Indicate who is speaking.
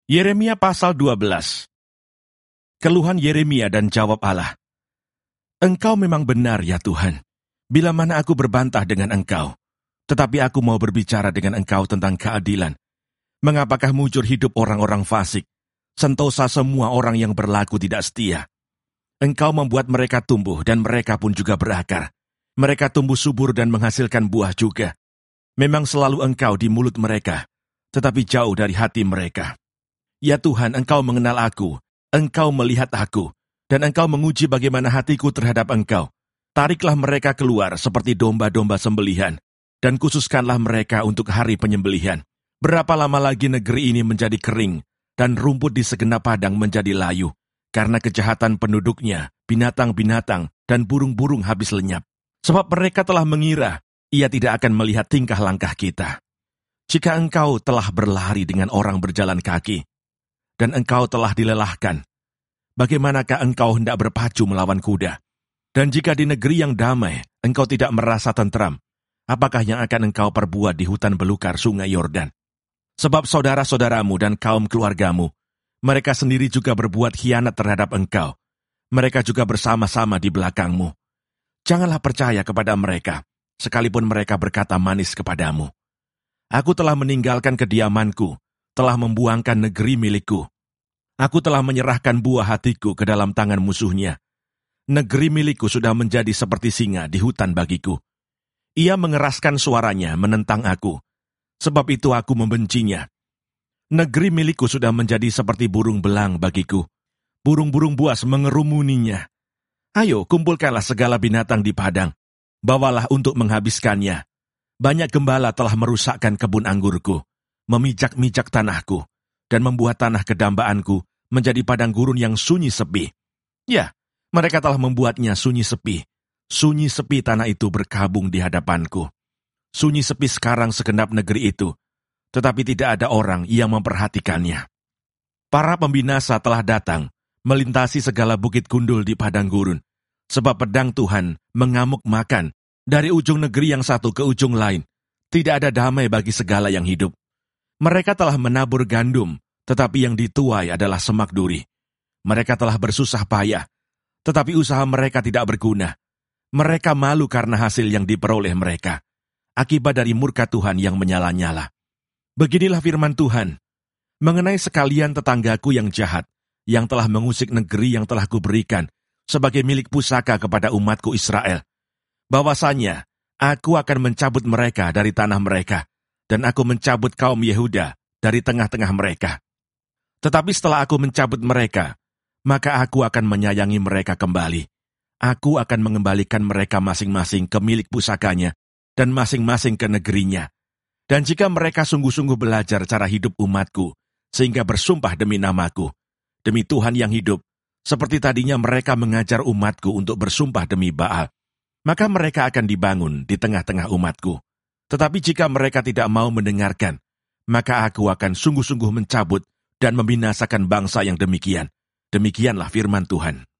Speaker 1: Yeremia pasal 12. Keluhan Yeremia dan jawab Allah. Engkau memang benar ya Tuhan, bila mana aku berbantah dengan Engkau. Tetapi aku mau berbicara dengan Engkau tentang keadilan. Mengapakah mujur hidup orang-orang fasik, sentosa semua orang yang berlaku tidak setia? Engkau membuat mereka tumbuh dan mereka pun juga berakar. Mereka tumbuh subur dan menghasilkan buah juga. Memang selalu Engkau di mulut mereka, tetapi jauh dari hati mereka. Ya Tuhan, Engkau mengenal aku, Engkau melihat aku, dan Engkau menguji bagaimana hatiku terhadap Engkau. Tariklah mereka keluar seperti domba-domba sembelihan, dan khususkanlah mereka untuk hari penyembelihan. Berapa lama lagi negeri ini menjadi kering, dan rumput di segenap padang menjadi layu, karena kejahatan penduduknya, binatang-binatang, dan burung-burung habis lenyap. Sebab mereka telah mengira, ia tidak akan melihat tingkah langkah kita. Jika Engkau telah berlari dengan orang berjalan kaki, dan Engkau telah dilelahkan, bagaimanakah Engkau hendak berpacu melawan kuda? Dan jika di negeri yang damai, Engkau tidak merasa tentram, apakah yang akan Engkau perbuat di hutan belukar sungai Yordan? Sebab saudara-saudaramu dan kaum keluargamu, mereka sendiri juga berbuat khianat terhadap Engkau. Mereka juga bersama-sama di belakangmu. Janganlah percaya kepada mereka, sekalipun mereka berkata manis kepadamu. Aku telah meninggalkan kediamanku, telah membuangkan negeri milikku. Aku telah menyerahkan buah hatiku ke dalam tangan musuhnya. Negeri milikku sudah menjadi seperti singa di hutan bagiku. Ia mengeraskan suaranya menentang aku, sebab itu aku membencinya. Negeri milikku sudah menjadi seperti burung belang bagiku. Burung-burung buas mengerumuninya. Ayo, kumpulkanlah segala binatang di padang. Bawalah untuk menghabiskannya. Banyak gembala telah merusakkan kebun anggurku, memijak-mijak tanahku, dan membuat tanah kedambaanku menjadi padang gurun yang sunyi sepi. Ya, mereka telah membuatnya sunyi sepi. Sunyi sepi tanah itu berkabung di hadapanku. Sunyi sepi sekarang segenap negeri itu, tetapi tidak ada orang yang memperhatikannya. Para pembinasa telah datang, melintasi segala bukit gundul di padang gurun, sebab pedang Tuhan mengamuk makan dari ujung negeri yang satu ke ujung lain. Tidak ada damai bagi segala yang hidup. Mereka telah menabur gandum, tetapi yang dituai adalah semak duri. Mereka telah bersusah payah, tetapi usaha mereka tidak berguna. Mereka malu karena hasil yang diperoleh mereka, akibat dari murka Tuhan yang menyala-nyala. Beginilah firman Tuhan, mengenai sekalian tetanggaku yang jahat, yang telah mengusik negeri yang telah kuberikan sebagai milik pusaka kepada umatku Israel. Bahwasanya, aku akan mencabut mereka dari tanah mereka, dan aku mencabut kaum Yehuda dari tengah-tengah mereka. Tetapi setelah aku mencabut mereka, maka aku akan menyayangi mereka kembali. Aku akan mengembalikan mereka masing-masing ke milik pusakanya, dan masing-masing ke negerinya. Dan jika mereka sungguh-sungguh belajar cara hidup umatku, sehingga bersumpah demi namaku, demi Tuhan yang hidup, seperti tadinya mereka mengajar umatku untuk bersumpah demi Baal, maka mereka akan dibangun di tengah-tengah umatku. Tetapi jika mereka tidak mau mendengarkan, maka aku akan sungguh-sungguh mencabut dan membinasakan bangsa yang demikian. Demikianlah firman Tuhan.